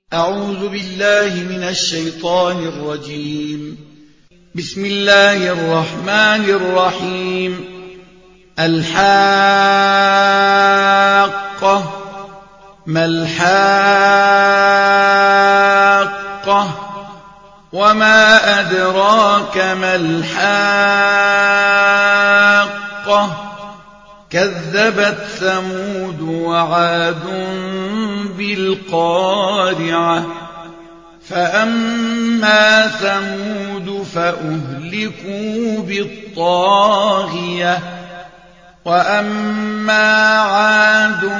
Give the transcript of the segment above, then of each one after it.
أعوذ بالله من الشيطان الرجيم. بسم الله الرحمن الرحيم. الحاقة. ما الحاقة؟ وما أدراك ما الحاقة؟ كذبت ثمود وعاد بالقارعة. فأما ثمود فأهلكوا بالطاغية، وأما عاد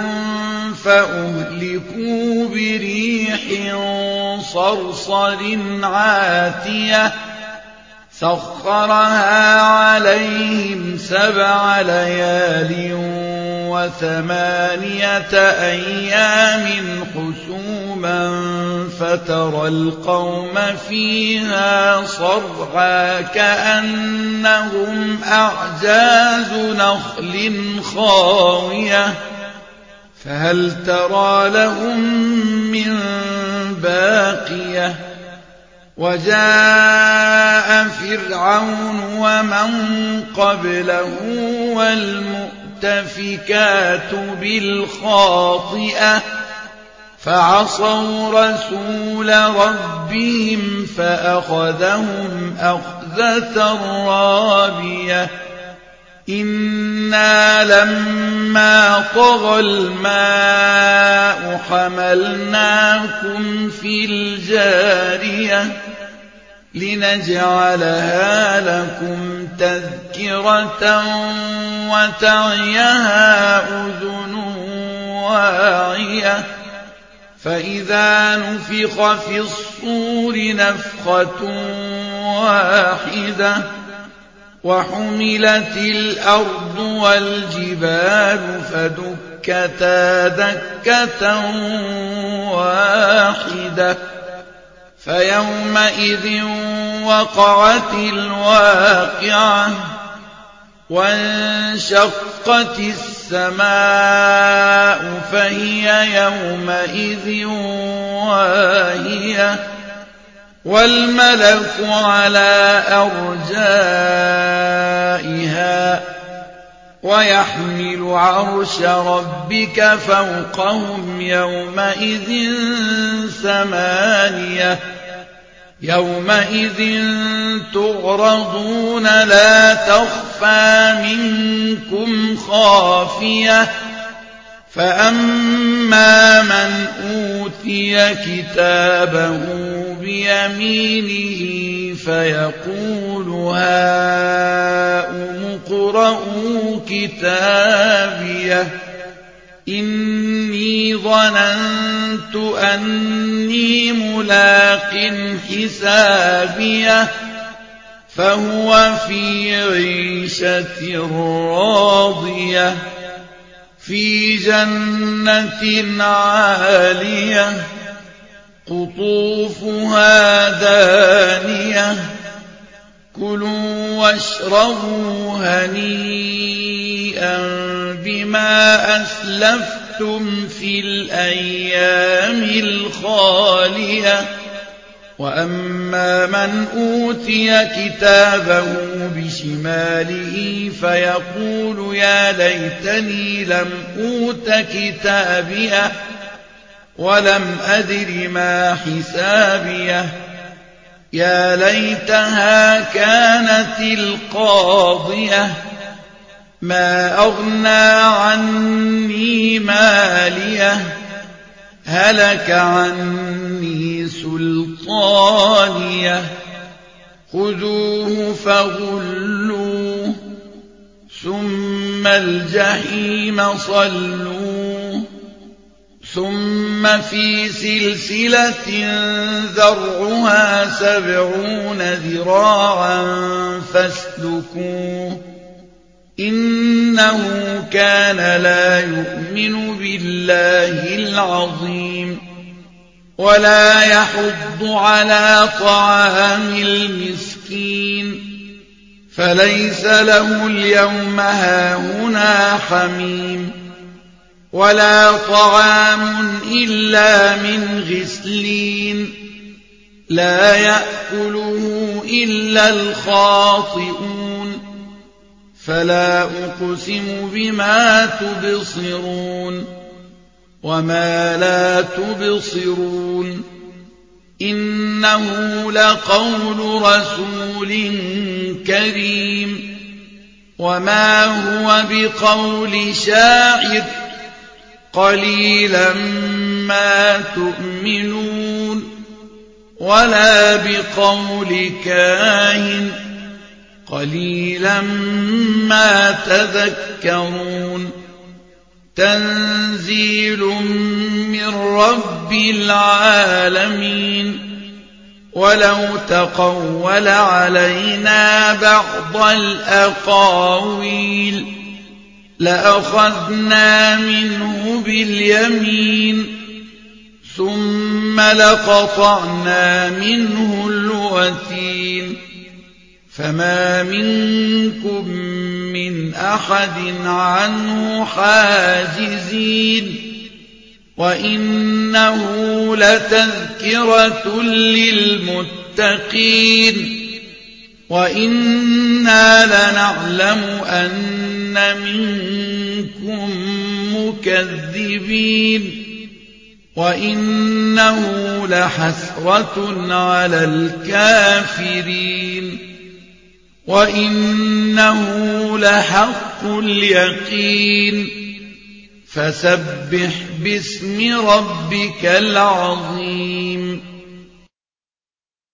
فأهلكوا بريح صرصر عاتية سخرها عليهم 7 ليال و8 أيام حسوما فترى القوم فيها صرعى كأنهم أعجاز نخل خاوية فهل ترى لهم من باقية. وجاء فرعون ومن قبله والمؤتفكات بالخاطئة فعصوا رسول ربهم فأخذهم أخذة رابية. إنا لما طغى الماء حملناكم في الجارية لنجعلها لكم تذكرة وتعيها أذن واعية. فإذا نفخ في الصور نفخة واحدة وحملت الأرض والجبال فدكتا دكة واحدة فيومئذ وقعت الواقعة وانشقت السماء فهي يومئذ واهية والملك على أرجائها ويحمل عرش ربك فوقهم يومئذ 8 يومئذ تعرضون لا تخفى منكم خافية. فأما من أوتي كتابه بيمينه فيقول هاؤم اقرءوا كتابيه إني ظننت أني ملاق حسابيه فهو في عيشة راضية في جنة عالية قطوفها دانية كلوا واشربوا هنيئا بما أسلفتم في الأيام الخالية. وأما من أوتي كتابه بشماله فيقول يا ليتني لم أوت كتابيه ولم أدر ما حسابيه يا ليتها كانت القاضية ما أغنى عني ماليه هلك عني سلطانيه خذوه فغلوه ثم الجحيم صلوه ثم في سلسلة ذرعها 70 ذراعا فاسلكوه إنه كان لا يؤمن بالله العظيم ولا يحض على طعام المسكين فليس له اليوم هاهنا حميم ولا طعام إلا من غسلين لا يأكله إلا الخاطئون فلا أقسم بما تبصرون وما لا تبصرون إنه لقول رسول كريم وما هو بقول شاعر قليلا ما تؤمنون ولا بقول كاهن قليلا ما تذكرون تنزيل من رب العالمين ولو تقول علينا بعض الأقاويل لأخذنا منه باليمين ثم لقطعنا منه الوتين فما منكم من أحد عنه حاجزين وإنه لتذكرة للمتقين وإنا لنعلم أن منكم مكذبين وإنه لحسرة على الكافرين وإنه لحق اليقين فسبح باسم ربك العظيم